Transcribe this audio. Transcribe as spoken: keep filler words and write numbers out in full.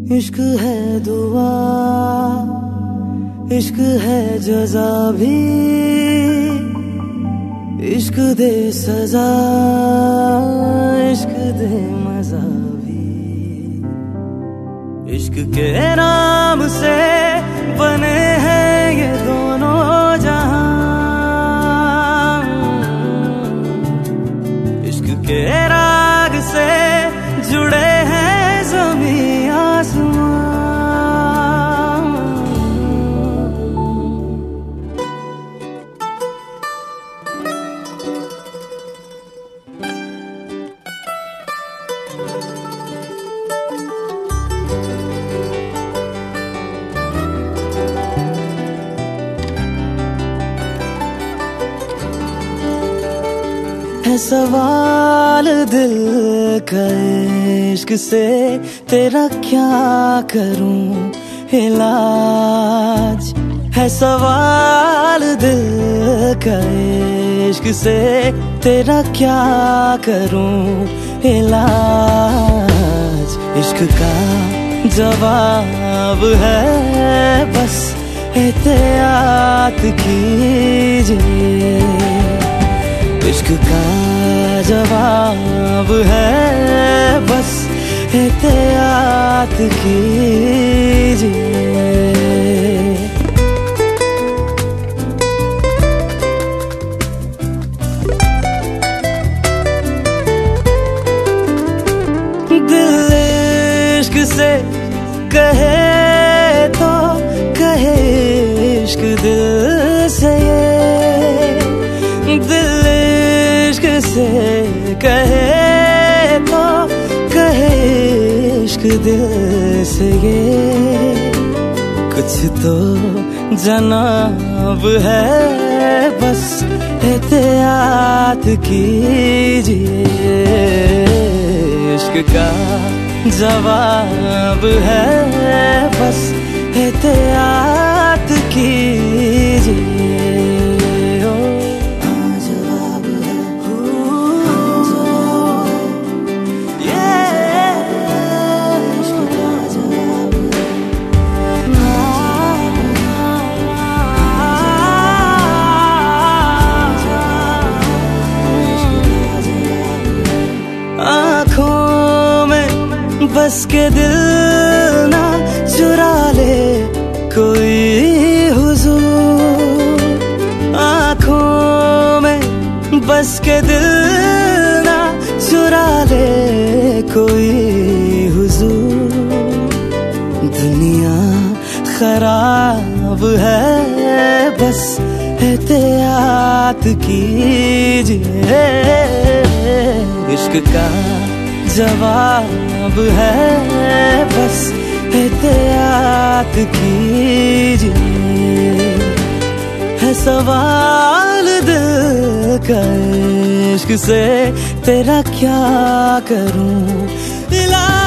इश्क है दुआ, इश्क है जज़ा भी, इश्क दे सजा, इश्क दे मजा भी। इश्क के नाम से बने हैं ये दोनों जहां, इश्क के राग से जुड़े हैं ज़मीं आसमां। है सवाल दिल का इश्क से, तेरा क्या करूं इलाज। है सवाल दिल का इश्क से, तेरा क्या करूं इलाज। इश्क का जवाब है बस एहतियात कीजिए। इश्क का जवाब है बस एहतियात कीजिए। दिल इश्क से कहे तो कहे इश्क दिल से, दिल इश्क से कहे तो कहे इश्क दिल से। ये कुछ तो जनाब है बस एहतियात कीजिए। इश्क का जवाब है बस एहतियात कीजिए। आँखों में बस के दिल ना चुरा ले कोई हुजूर। आँखों में बस के दिल ना चुरा ले कोई हुजूर। दुनिया खराब है बस एहतियात कीजिए। इश्क का जवाब है बस एहतियात कीजिए। है सवाल दिल का इश्क से, तेरा क्या करूं इलाज।